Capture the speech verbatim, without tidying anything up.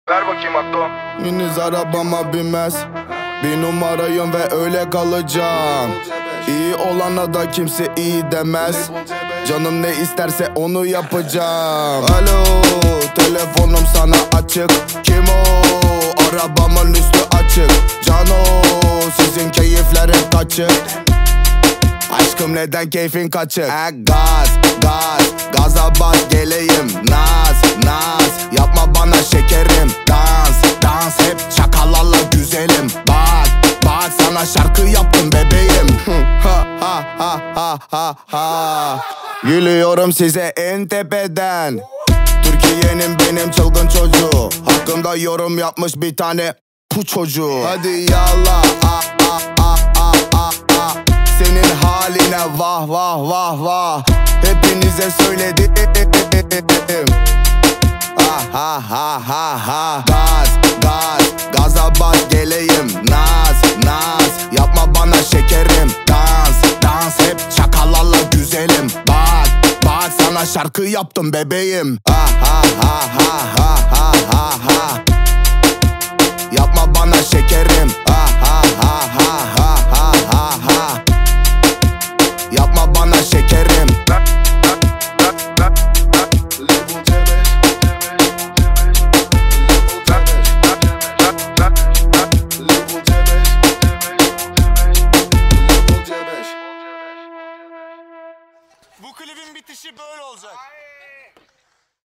Ver bakayım Akdo. Henüz arabama binmez. Bir numarayım ve öyle kalacağım. İyi olana da kimse iyi demez. Canım ne isterse onu yapacağım. Alo, telefonum sana açık. Kim o? Arabamın üstü açık. Cano, sizin keyifler hep kaçık. Aşkım neden keyfin kaçık? E gaz, gaz, gaza bas geleyim. Naz, naz, yapma bana şekerim. Dans, dans, hep çakallarla güzelim. Bak, bak sana şarkı yaptım bebeğim. Ha ha ha ha ha ha. Gülüyorum size en tepeden. Türkiye'nin benim çılgın çocuğu. Hakkımda yorum yapmış bir tane bu çocuğu. Hadi yallah, ah ah ah ah ah ah. Senin haline vah vah vah vah. Hepinize söyledim. Ah ha ha ha ha. Gaz gaz gaza bas geleyim. Naz naz yapma bana şekerim. Dans dans hep çakallarla güzelim. Bak bak sana şarkı yaptım bebeğim. Ah ha ha ha ha ha ha ha. Yapma bana şekerim. Ah ha ha ha ha ha ha.